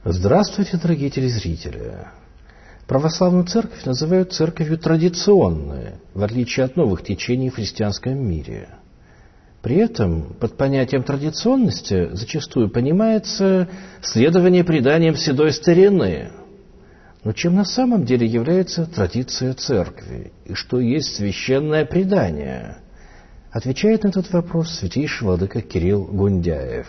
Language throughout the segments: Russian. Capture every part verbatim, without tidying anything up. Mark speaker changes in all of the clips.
Speaker 1: Здравствуйте, дорогие телезрители! Православную церковь называют церковью традиционной, в отличие от новых течений в христианском мире. При этом под понятием традиционности зачастую понимается следование преданиям седой старины. Но чем на самом деле является традиция церкви и что есть священное предание? Отвечает на этот вопрос святейший владыка Кирилл Гундяев.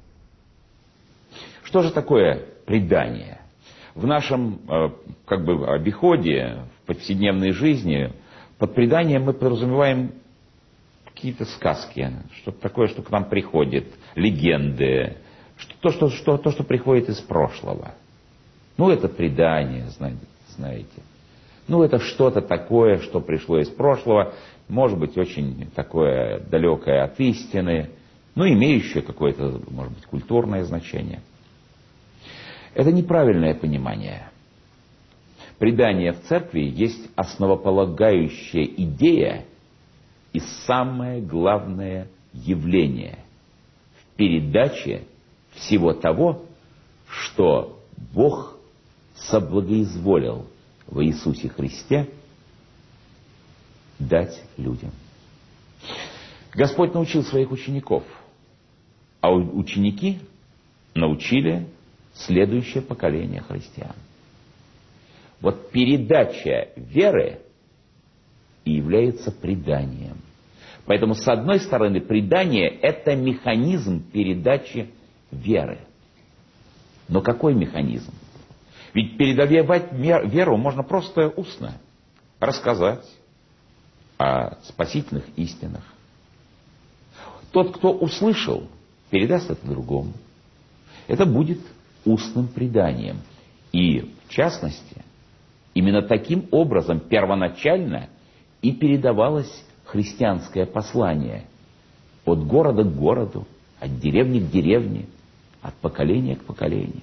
Speaker 2: Что же такое предание? В нашем как бы обиходе, в повседневной жизни, под преданием мы подразумеваем какие-то сказки, что-то такое, что к нам приходит, легенды, что, то, что, что, то, что приходит из прошлого. Ну, это предание, знаете. Ну, это что-то такое, что пришло из прошлого, может быть, очень такое далекое от истины, но имеющее какое-то, может быть, культурное значение. Это неправильное понимание. Предание в церкви есть основополагающая идея и самое главное явление в передаче всего того, что Бог соблагоизволил во Иисусе Христе дать людям. Господь научил своих учеников, а ученики научили следующее поколение христиан. Вот передача веры и является преданием. Поэтому, с одной стороны, предание – это механизм передачи веры. Но какой механизм? Ведь передавать веру можно просто устно рассказать о спасительных истинах. Тот, кто услышал, передаст это другому. Это будет устным преданием. И, в частности, именно таким образом первоначально и передавалось христианское послание от города к городу, от деревни к деревне, от поколения к поколению.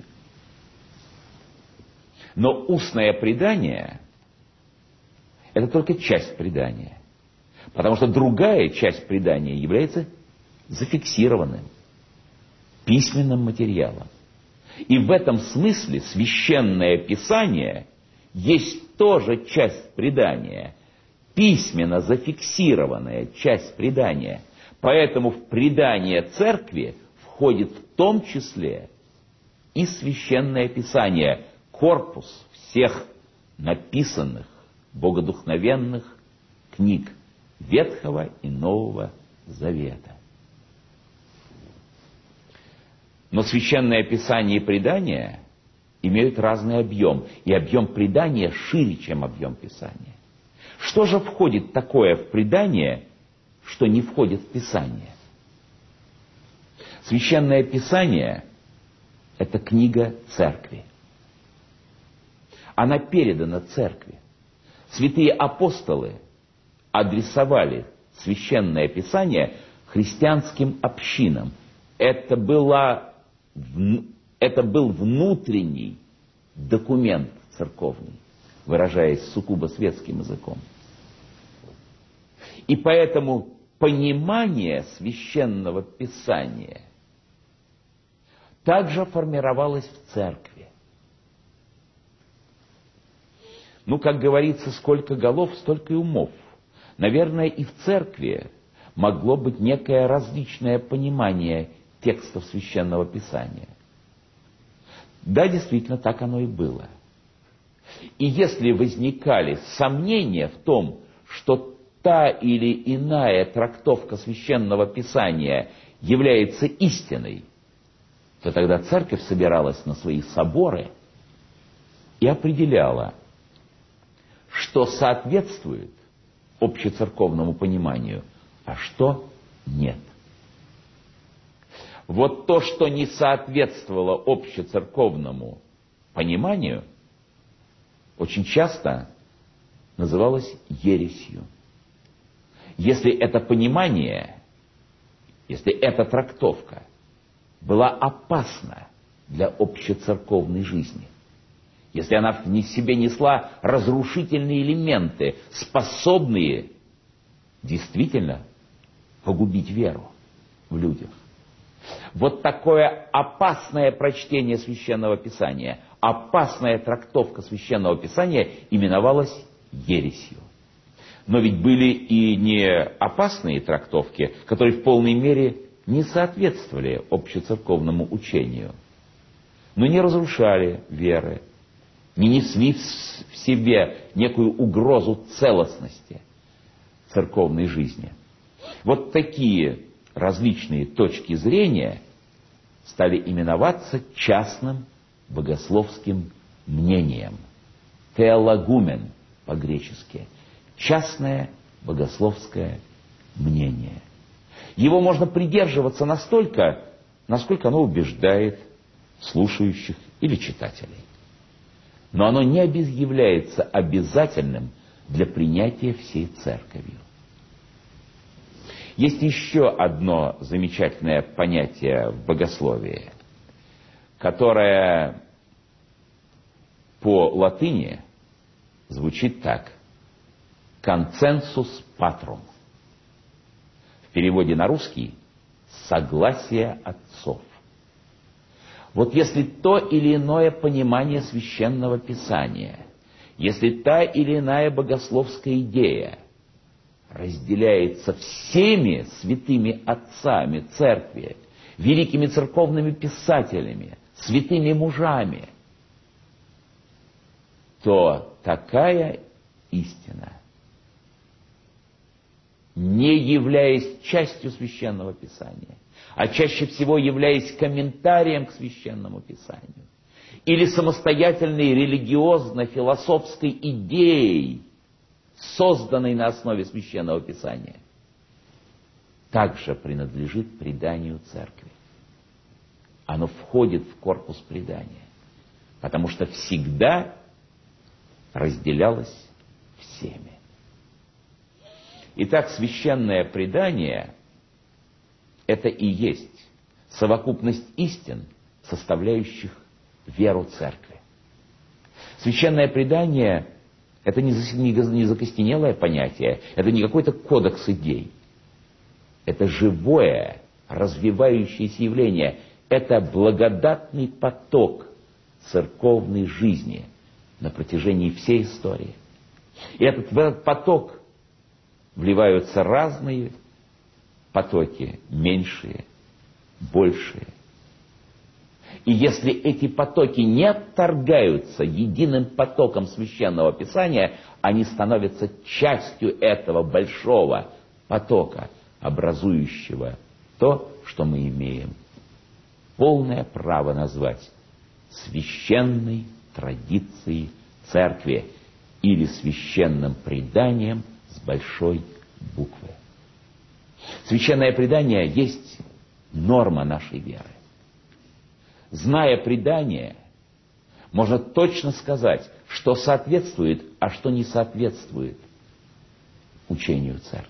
Speaker 2: Но устное предание – это только часть предания. Потому что другая часть предания является зафиксированным, письменным материалом. И в этом смысле священное писание есть тоже часть предания, письменно зафиксированная часть предания. Поэтому в предание церкви входит в том числе и священное писание, корпус всех написанных богодухновенных книг Ветхого и Нового Завета. Но священное писание и предание имеют разный объем, и объем предания шире, чем объем писания. Что же входит такое в предание, что не входит в писание? Священное писание – это книга церкви. Она передана церкви. Святые апостолы адресовали священное писание христианским общинам. Это, была, это был внутренний документ церковный, выражаясь сугубо светским языком. И поэтому понимание священного писания также формировалось в церкви. Ну, как говорится, сколько голов, столько и умов. Наверное, и в церкви могло быть некое различное понимание текстов Священного Писания. Да, действительно, так оно и было. И если возникали сомнения в том, что та или иная трактовка Священного Писания является истиной, то тогда церковь собиралась на свои соборы и определяла, что соответствует общецерковному пониманию, а что нет. Вот то, что не соответствовало общецерковному пониманию, очень часто называлось ересью. Если это понимание, если эта трактовка была опасна для общецерковной жизни, если она в себе несла разрушительные элементы, способные действительно погубить веру в людях, Вот такое опасное прочтение Священного Писания, опасная трактовка Священного Писания именовалась ересью. Но ведь были и не опасные трактовки, которые в полной мере не соответствовали общецерковному учению, но не разрушали веры, не несли в себе некую угрозу целостности церковной жизни. Вот такие различные точки зрения стали именоваться частным богословским мнением. Теологумен по-гречески. Частное богословское мнение. Его можно придерживаться настолько, насколько оно убеждает слушающих или читателей. Но оно не объявляется обязательным для принятия всей церковью. Есть еще одно замечательное понятие в богословии, которое по латыни звучит так: консенсус патрум. В переводе на русский — согласие отцов. Вот если то или иное понимание Священного Писания, если та или иная богословская идея разделяется всеми святыми отцами церкви, великими церковными писателями, святыми мужами, то такая истина, не являясь частью Священного Писания, а чаще всего являясь комментарием к Священному Писанию или самостоятельной религиозно-философской идеей, созданной на основе Священного Писания, также принадлежит преданию церкви. Оно входит в корпус предания, потому что всегда разделялось всеми. Итак, священное предание — это и есть совокупность истин, составляющих веру церкви. Священное предание — это не закостенелое понятие, это не какой-то кодекс идей. Это живое, развивающееся явление, это благодатный поток церковной жизни на протяжении всей истории. И этот, в этот поток вливаются разные потоки, меньшие, большие. И если эти потоки не отторгаются единым потоком Священного Писания, они становятся частью этого большого потока, образующего то, что мы имеем полное право назвать священной традицией церкви или священным преданием с большой буквы. Священное предание есть норма нашей веры. Зная предание, можно точно сказать, что соответствует, а что не соответствует учению церкви.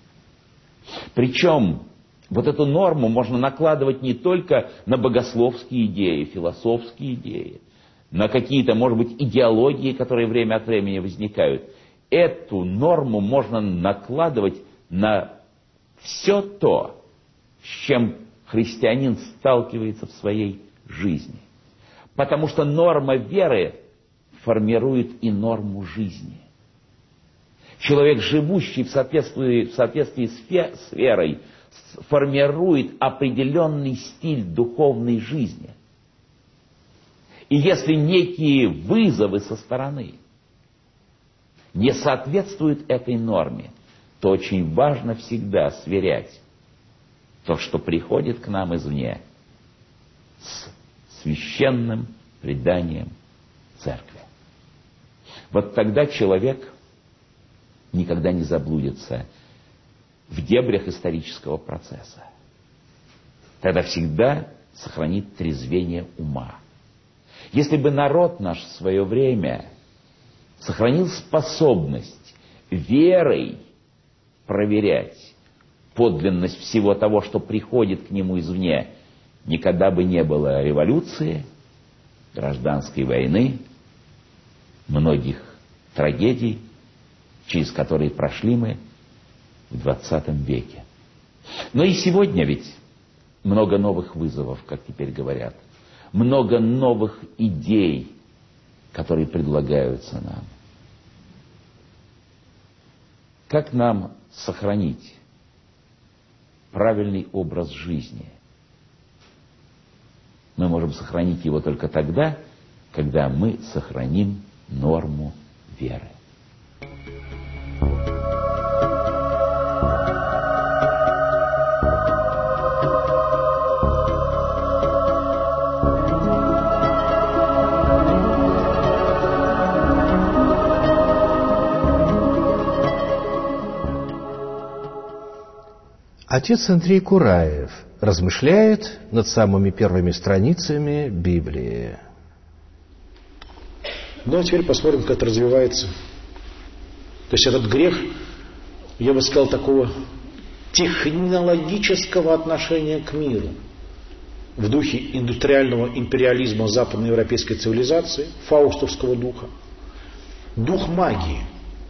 Speaker 2: Причем вот эту норму можно накладывать не только на богословские идеи, философские идеи, на какие-то, может быть, идеологии, которые время от времени возникают. Эту норму можно накладывать на все то, с чем христианин сталкивается в своей жизни. Потому что норма веры формирует и норму жизни. Человек, живущий в соответствии, в соответствии с верой, формирует определенный стиль духовной жизни. И если некие вызовы со стороны не соответствуют этой норме, то очень важно всегда сверять то, что приходит к нам извне, с священным преданием церкви. Вот тогда человек никогда не заблудится в дебрях исторического процесса. Тогда всегда сохранит трезвение ума. Если бы народ наш в свое время сохранил способность верой проверять подлинность всего того, что приходит к нему извне, никогда бы не было революции, гражданской войны, многих трагедий, через которые прошли мы в двадцатом веке. Но и сегодня ведь много новых вызовов, как теперь говорят, много новых идей, которые предлагаются нам. Как нам сохранить правильный образ жизни? Мы можем сохранить его только тогда, когда мы сохраним норму веры.
Speaker 1: Отец Андрей Кураев размышляет над самыми первыми страницами Библии.
Speaker 3: Ну, а теперь посмотрим, как это развивается. То есть этот грех, я бы сказал, такого технологического отношения к миру в духе индустриального империализма западноевропейской цивилизации, фаустовского духа, дух магии.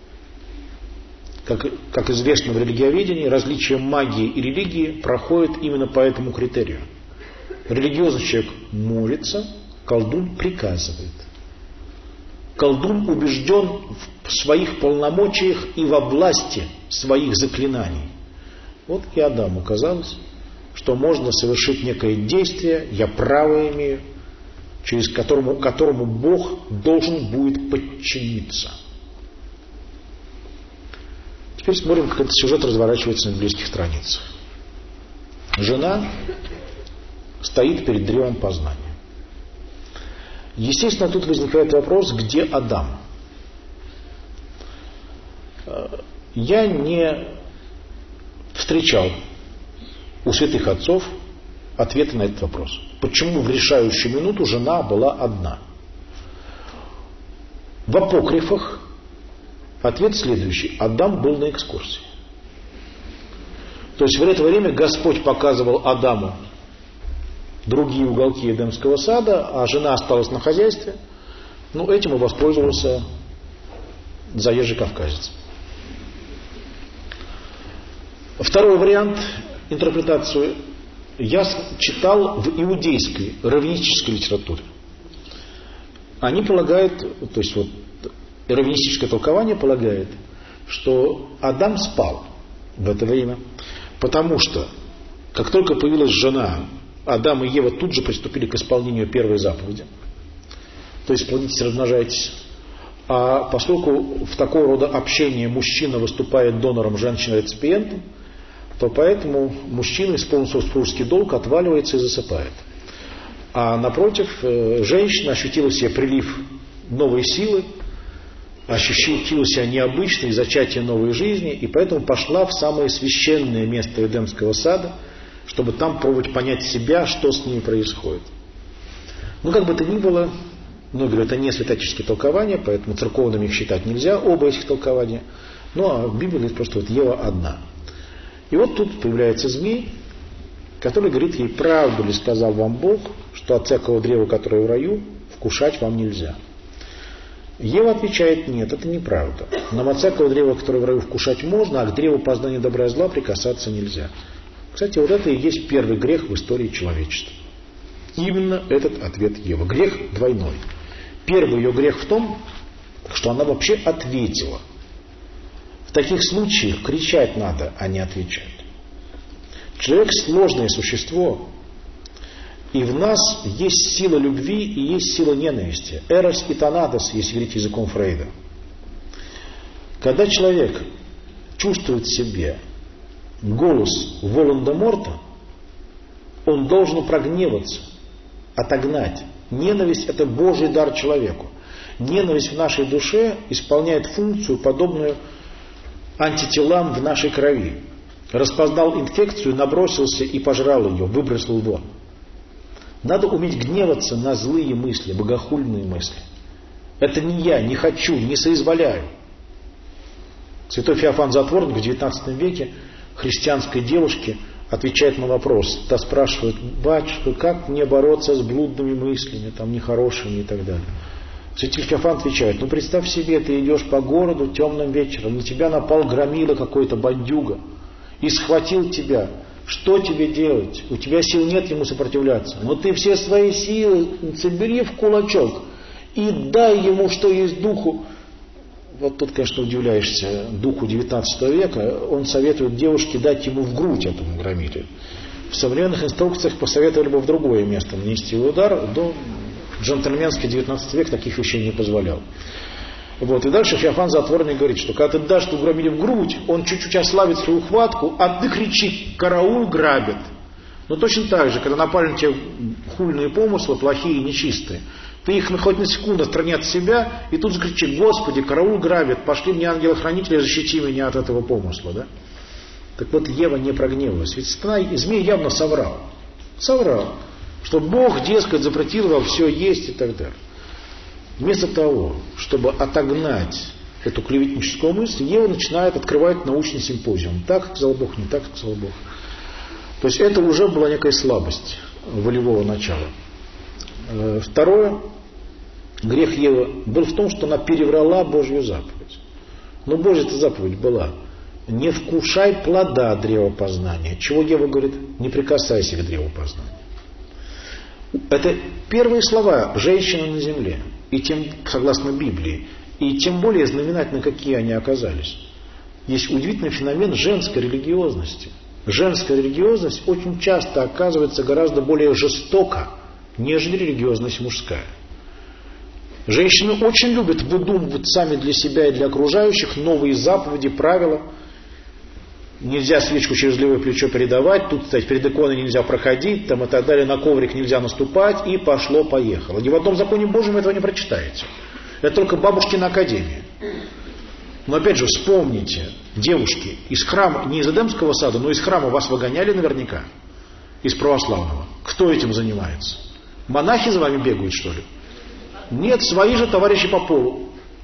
Speaker 3: Как, как известно в религиоведении, различие магии и религии проходит именно по этому критерию. Религиозный человек молится, колдун приказывает. Колдун убежден в своих полномочиях и во власти своих заклинаний. Вот и Адаму казалось, что можно совершить некое действие, я право имею, через которому, которому Бог должен будет подчиниться. Теперь смотрим, как этот сюжет разворачивается на библейских страницах. Жена стоит перед древом познания. Естественно, тут возникает вопрос, где Адам? Я не встречал у святых отцов ответа на этот вопрос. Почему в решающую минуту жена была одна? В апокрифах ответ следующий. Адам был на экскурсии. То есть в это время Господь показывал Адаму другие уголки Эдемского сада, а жена осталась на хозяйстве. Ну, этим и воспользовался заезжий кавказец. Второй вариант интерпретации я читал в иудейской раввинистической литературе. Они полагают, то есть вот раввинистическое толкование полагает, что Адам спал в это время, потому что как только появилась жена, Адам и Ева тут же приступили к исполнению первой заповеди. То есть плодитесь, размножайтесь. А поскольку в такого рода общении мужчина выступает донором, женщина реципиентом, то поэтому мужчина, исполнив свой супружеский долг, отваливается и засыпает. А напротив, женщина ощутила в себе прилив новой силы, ощутила себя необычной, зачатие новой жизни, и поэтому пошла в самое священное место Эдемского сада, чтобы там пробовать понять себя, что с ней происходит. Ну, как бы то ни было, многие говорят, это не святоотеческие толкования, поэтому церковными их считать нельзя, оба этих толкования. Ну, а в Библии просто вот Ева одна. И вот тут появляется змей, который говорит ей, правду ли сказал вам Бог, что от всякого древа, которое в раю, вкушать вам нельзя. Ева отвечает, нет, это неправда. Нам от всякого древа, которое в раю, вкушать можно, а к древу познания добра и зла прикасаться нельзя. Кстати, вот это и есть первый грех в истории человечества. Именно этот ответ Евы. Грех двойной. Первый ее грех в том, что она вообще ответила. В таких случаях кричать надо, а не отвечать. Человек сложное существо, и в нас есть сила любви и есть сила ненависти. Эрос и танатос, если говорить языком Фрейда. Когда человек чувствует в себе голос Волан-де-Морта, он должен прогневаться, отогнать. Ненависть – это Божий дар человеку. Ненависть в нашей душе исполняет функцию, подобную антителам в нашей крови. Распознал инфекцию, набросился и пожрал ее, выбросил вон. Надо уметь гневаться на злые мысли, богохульные мысли. Это не я, не хочу, не соизволяю. Святой Феофан Затворник в девятнадцатом веке христианской девушке отвечает на вопрос. Та спрашивает, батюшка, как мне бороться с блудными мыслями, там, нехорошими и так далее. Святитель Феофан отвечает, ну представь себе, ты идешь по городу темным вечером, на тебя напал громила какой-то, бандюга, и схватил тебя, Что тебе делать? У тебя сил нет ему сопротивляться. Но ты все свои силы собери в кулачок и дай ему, что есть духу. Вот тут, конечно, удивляешься духу девятнадцатого века. Он советует девушке дать ему в грудь этому громиле. В современных инструкциях посоветовали бы в другое место нанести удар, но джентльменский девятнадцатый век таких вещей не позволял. Вот. И дальше Феофан Затворник говорит, что когда ты дашь этому громиле в грудь, он чуть-чуть ослабит свою хватку, а ты кричи: караул, грабит. Но точно так же, когда напали на тебя хульные помыслы, плохие и нечистые, ты их хоть на секунду отстрани от себя, и тут закричи: Господи, караул, грабит, пошли мне ангелы-хранители, защити меня от этого помысла. Да? Так вот, Ева не прогневалась. Ведь сатана и змей явно соврал. Соврал. Что Бог, дескать, запретил вам все есть и так далее. Вместо того, чтобы отогнать эту клеветническую мысль, Ева начинает открывать научный симпозиум. Так сказал Бог, не так сказал Бог. То есть это уже была некая слабость волевого начала. Второе, грех Евы был в том, что она переврала Божью заповедь. Но Божья-то заповедь была: не вкушай плода древа познания. Чего Ева говорит? Не прикасайся к древу познания. Это первые слова женщины на земле. И тем, согласно Библии, и тем более знаменательно, какие они оказались. Есть удивительный феномен женской религиозности. Женская религиозность очень часто оказывается гораздо более жестока, нежели религиозность мужская. Женщины очень любят выдумывать сами для себя и для окружающих новые заповеди, правила. Нельзя свечку через левое плечо передавать, тут, кстати, перед иконой нельзя проходить, там и так далее, на коврик нельзя наступать, и пошло-поехало. Ни в одном законе Божьем этого не прочитаете. Это только бабушкина академия. Но опять же, вспомните, девушки, из храма, не из Эдемского сада, но из храма вас выгоняли наверняка, из православного. Кто этим занимается? Монахи за вами бегают, что ли? Нет, свои же товарищи по полу.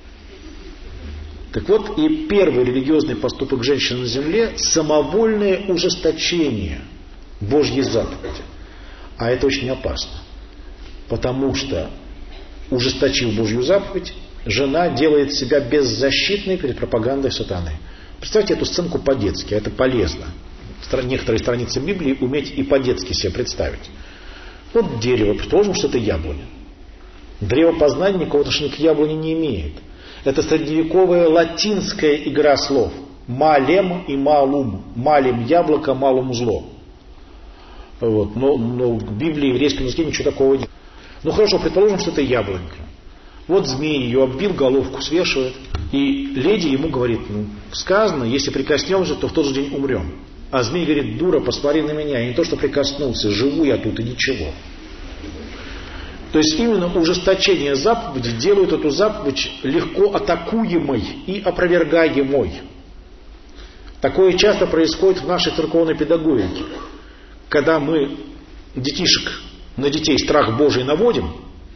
Speaker 3: Так вот, и первый религиозный поступок женщины на земле – самовольное ужесточение Божьей заповеди. А это очень опасно. Потому что, ужесточив Божью заповедь, жена делает себя беззащитной перед пропагандой сатаны. Представьте эту сценку по-детски, это полезно. Некоторые страницы Библии уметь и по-детски себе представить. Вот дерево, предположим, что это яблоня. Древо познания никакого отношения к яблоне не имеет. Это средневековая латинская игра слов. Малем и малум. Малем яблоко, малум зло. Вот. Но, но в Библии, в еврейском языке ничего такого нет. Ну хорошо, предположим, что это яблонька. Вот змей ее оббил, головку свешивает. И леди ему говорит: ну, сказано, если прикоснемся, то в тот же день умрем. А змей говорит: дура, посмотри на меня. И не то, что прикоснулся, живу я тут и ничего. То есть именно ужесточение заповеди делает эту заповедь легко атакуемой и опровергаемой. Такое часто происходит в нашей церковной педагогике. Когда мы детишек, на детей страх Божий наводим,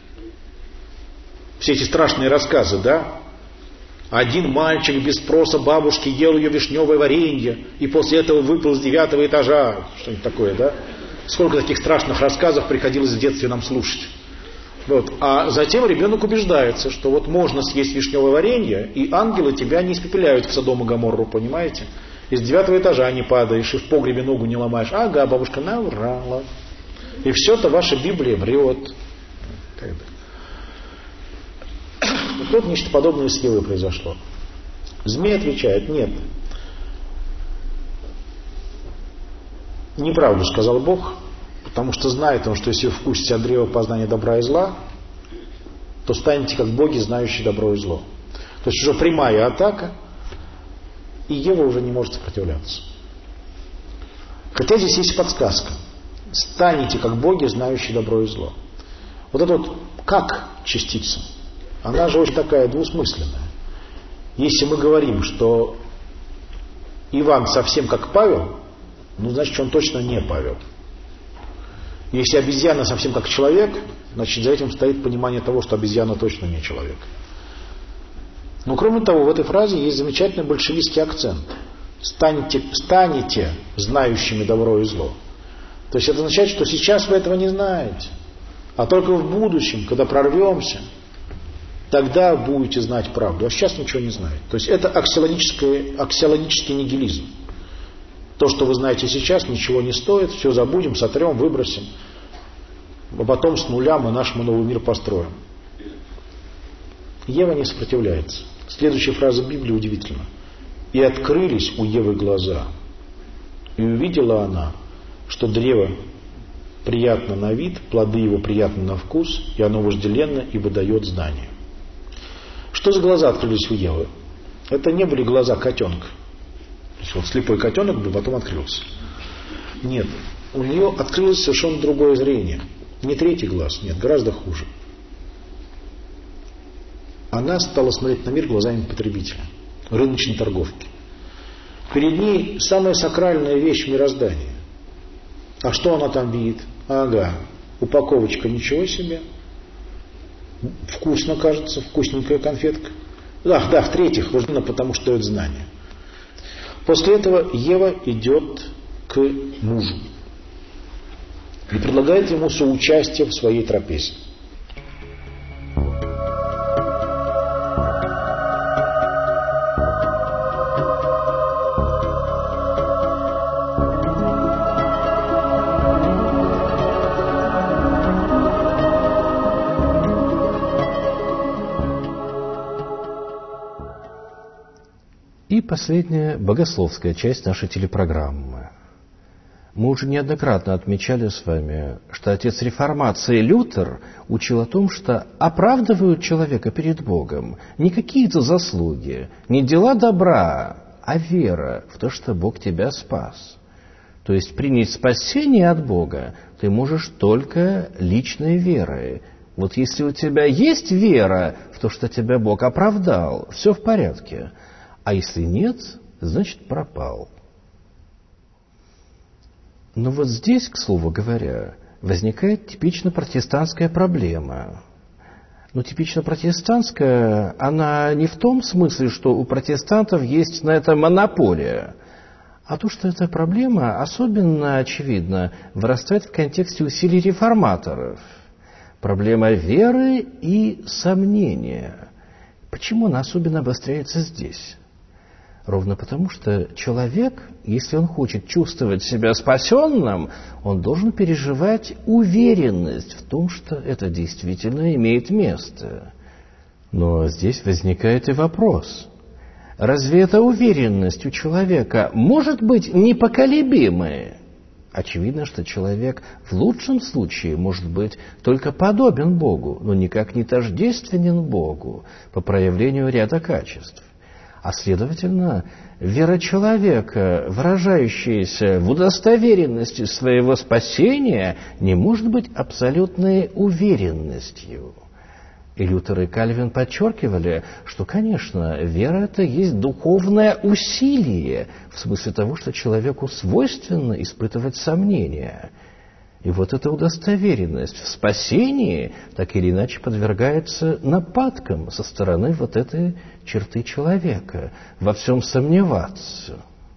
Speaker 3: все эти страшные рассказы, да? Один мальчик без спроса бабушки ел ее вишневое варенье и после этого выпал с девятого этажа. Что-нибудь такое, да? Сколько таких страшных рассказов приходилось в детстве нам слушать. Вот. А затем ребенок убеждается, что вот можно съесть вишневое варенье, и ангелы тебя не испепеляют в Содом и Гоморру, понимаете? Из девятого этажа не падаешь, и в погребе ногу не ломаешь. Ага, бабушка наврала. И все-то ваша Библия врет. Вот тут нечто подобное с Евой произошло. Змей отвечает: нет. Неправду сказал Бог. Потому что знает он, что если вы вкусите от древа познания добра и зла, то станете как боги, знающие добро и зло. То есть уже прямая атака, и Ева уже не может сопротивляться. Хотя здесь есть подсказка. Станете как боги, знающие добро и зло. Вот это вот как частица, она же очень такая двусмысленная. Если мы говорим, что Иван совсем как Павел, ну значит он точно не Павел. Если обезьяна совсем как человек, значит за этим стоит понимание того, что обезьяна точно не человек. Но кроме того, в этой фразе есть замечательный большевистский акцент. Станете, станете знающими добро и зло. То есть это означает, что сейчас вы этого не знаете. А только в будущем, когда прорвемся, тогда будете знать правду. А сейчас ничего не знаете. То есть это аксиологический, аксиологический нигилизм. То, что вы знаете сейчас, ничего не стоит, все забудем, сотрем, выбросим. А потом с нуля мы наш новый мир построим. Ева не сопротивляется. Следующая фраза Библии удивительна. «И открылись у Евы глаза, и увидела она, что древо приятно на вид, плоды его приятны на вкус, и оно вожделенно, ибо дает знание». Что за глаза открылись у Евы? Это не были глаза котенка. То есть вот слепой котенок был, потом открылся. Нет, у нее открылось совершенно другое зрение. Не третий глаз, нет, гораздо хуже. Она стала смотреть на мир глазами потребителя, рыночной торговки. Перед ней самая сакральная вещь в мироздании. А что она там видит? Ага, упаковочка, ничего себе. Вкусно, кажется, вкусненькая конфетка. Да, да, в-третьих, важно, потому что дает знание. После этого Ева идет к мужу и предлагает ему соучастие в своей трапезе.
Speaker 1: И последняя богословская часть нашей телепрограммы. Мы уже неоднократно отмечали с вами, что отец реформации Лютер учил о том, что оправдывают человека перед Богом не какие-то заслуги, не дела добра, а вера в то, что Бог тебя спас. То есть принять спасение от Бога ты можешь только личной верой. Вот если у тебя есть вера в то, что тебя Бог оправдал, все в порядке. А если нет, значит пропал. Но вот здесь, к слову говоря, возникает типично протестантская проблема. Но типично протестантская, она не в том смысле, что у протестантов есть на это монополия, а то, что эта проблема особенно очевидно вырастает в контексте усилий реформаторов. Проблема веры и сомнения. Почему она особенно обостряется здесь? Ровно потому, что человек, если он хочет чувствовать себя спасенным, он должен переживать уверенность в том, что это действительно имеет место. Но здесь возникает и вопрос. Разве эта уверенность у человека может быть непоколебимой? Очевидно, что человек в лучшем случае может быть только подобен Богу, но никак не тождественен Богу по проявлению ряда качеств. А следовательно, вера человека, выражающаяся в удостоверенности своего спасения, не может быть абсолютной уверенностью. И Лютер и Кальвин подчеркивали, что, конечно, вера – это есть духовное усилие, в смысле того, что человеку свойственно испытывать сомнения. И вот эта удостоверенность в спасении так или иначе подвергается нападкам со стороны вот этой черты человека, во всем сомневаться.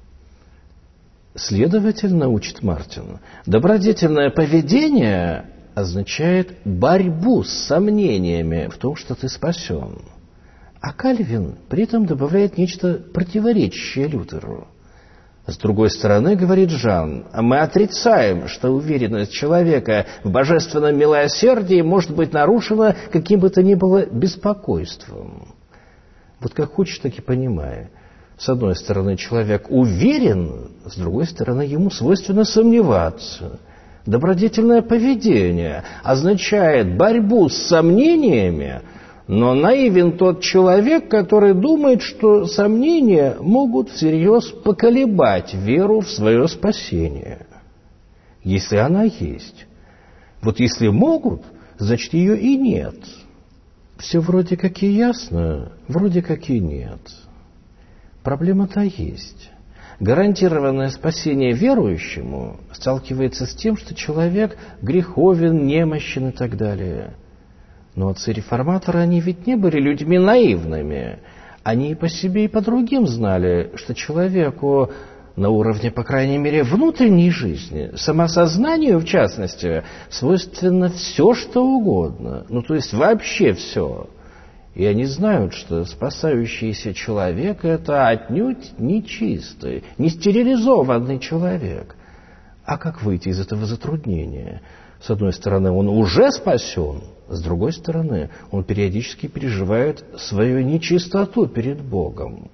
Speaker 1: Следовательно, учит Мартин, добродетельное поведение означает борьбу с сомнениями в том, что ты спасен. А Кальвин при этом добавляет нечто противоречащее Лютеру. С другой стороны, говорит Жан, мы отрицаем, что уверенность человека в божественном милосердии может быть нарушена каким бы то ни было беспокойством. Вот как хочешь, так и понимай. С одной стороны, человек уверен, с другой стороны, ему свойственно сомневаться. Добродетельное поведение означает борьбу с сомнениями, но наивен тот человек, который думает, что сомнения могут всерьез поколебать веру в свое спасение, если она есть. Вот если могут, значит ее и нет. Все вроде как и ясно, вроде как и нет. Проблема-то есть. Гарантированное спасение верующему сталкивается с тем, что человек греховен, немощен и так далее. Но отцы-реформаторы, они ведь не были людьми наивными. Они и по себе, и по другим знали, что человеку на уровне, по крайней мере, внутренней жизни, самосознанию, в частности, свойственно все, что угодно. Ну, то есть вообще все. И они знают, что спасающийся человек – это отнюдь не чистый, не стерилизованный человек. А как выйти из этого затруднения? С одной стороны, он уже спасен, с другой стороны, он периодически переживает свою нечистоту перед Богом.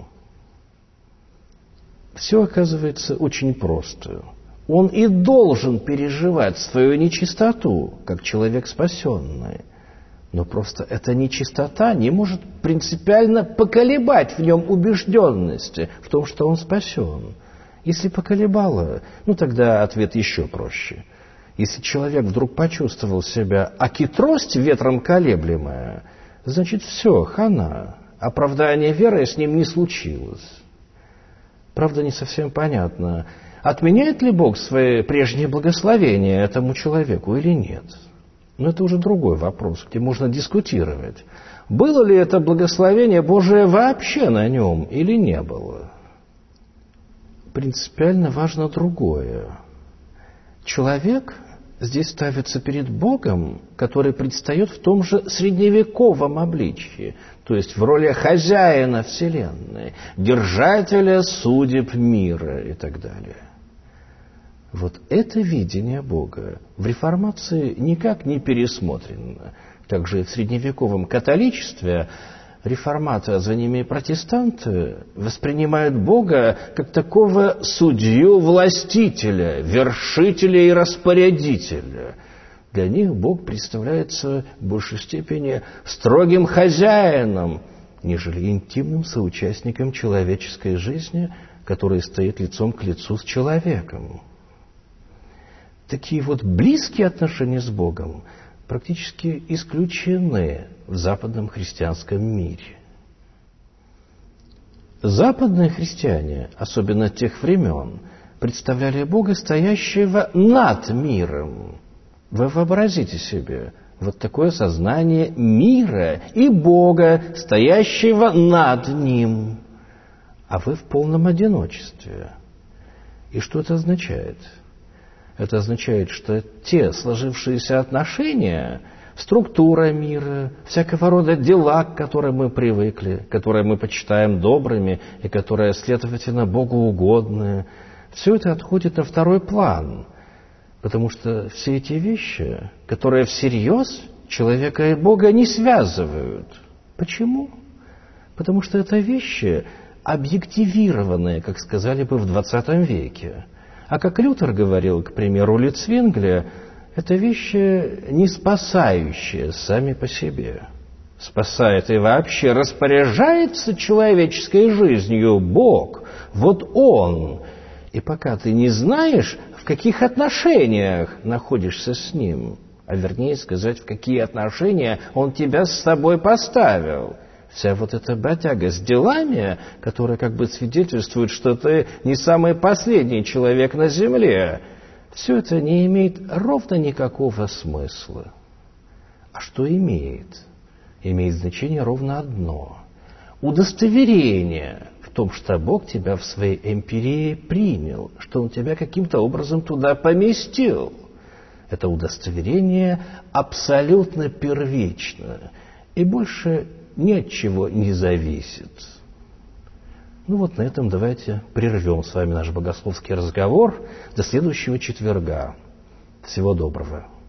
Speaker 1: Все оказывается очень просто. Он и должен переживать свою нечистоту, как человек спасенный. Но просто эта нечистота не может принципиально поколебать в нем убежденности в том, что он спасен. Если поколебало, ну тогда ответ еще проще. Если человек вдруг почувствовал себя аки трость ветром колеблемая, значит все, хана, оправдание веры с ним не случилось. Правда, не совсем понятно, отменяет ли Бог свои прежние благословения этому человеку или нет. Но это уже другой вопрос, где можно дискутировать. Было ли это благословение Божие вообще на нем или не было? Принципиально важно другое. Человек здесь ставится перед Богом, который предстает в том же средневековом обличии, то есть в роли хозяина Вселенной, держателя судеб мира и так далее. Вот это видение Бога в реформации никак не пересмотрено. Также и в средневековом католичестве реформаты, а за ними и протестанты, воспринимают Бога как такого судью-властителя, вершителя и распорядителя. Для них Бог представляется в большей степени строгим хозяином, нежели интимным соучастником человеческой жизни, который стоит лицом к лицу с человеком. Такие вот близкие отношения с Богом практически исключены в западном христианском мире. Западные христиане, особенно тех времен, представляли Бога, стоящего над миром. Вы вообразите себе вот такое сознание мира и Бога, стоящего над ним. А вы в полном одиночестве. И что это означает? Это означает, что те сложившиеся отношения, структура мира, всякого рода дела, к которым мы привыкли, которые мы почитаем добрыми и которые, следовательно, Богу угодны, все это отходит на второй план. Потому что все эти вещи, которые всерьез человека и Бога не связывают. Почему? Потому что это вещи объективированные, как сказали бы в двадцатом веке. А как Лютер говорил, к примеру, Литцвингли, это вещи не спасающие сами по себе. Спасает и вообще распоряжается человеческой жизнью Бог. Вот Он. И пока ты не знаешь, в каких отношениях находишься с Ним, а вернее сказать, в какие отношения Он тебя с собой поставил, вся вот эта бодяга с делами, которая как бы свидетельствует, что ты не самый последний человек на земле, все это не имеет ровно никакого смысла. А что имеет? Имеет значение ровно одно. Удостоверение в том, что Бог тебя в своей империи принял, что Он тебя каким-то образом туда поместил. Это удостоверение абсолютно первично. И больше ни от чего не зависит. Ну вот на этом давайте прервем с вами наш богословский разговор до следующего четверга. Всего доброго.